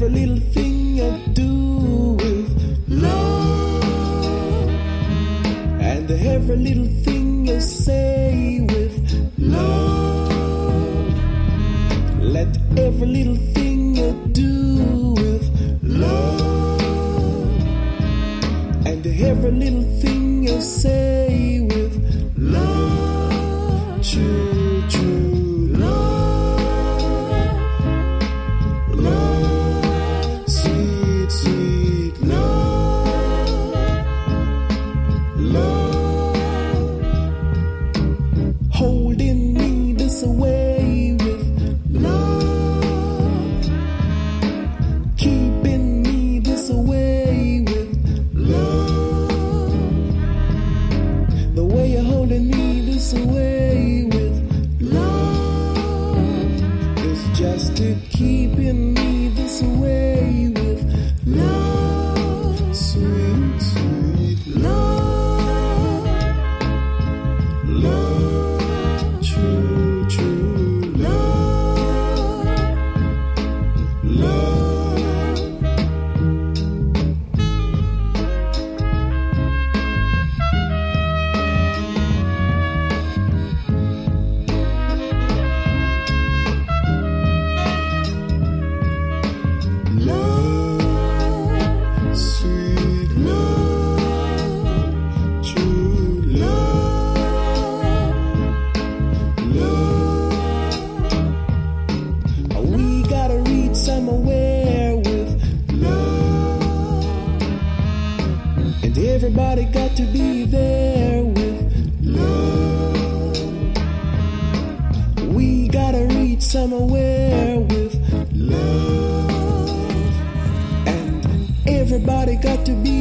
every little thing I do with love, and every little thing I say with love. Let every little thing I do with love, and every little thing I say with love. True, true love, love, sweet, sweet love, love, holding me this way with love, keeping me this way with love. The way you're holding me this way with love is just to keeping me this way with love. Sweet, sweet love, love, true, true love, love. Love, sweet love, true love, love. We gotta reach somewhere with love, and everybody got to be there with love. We gotta reach somewhere with love, and everybody got to be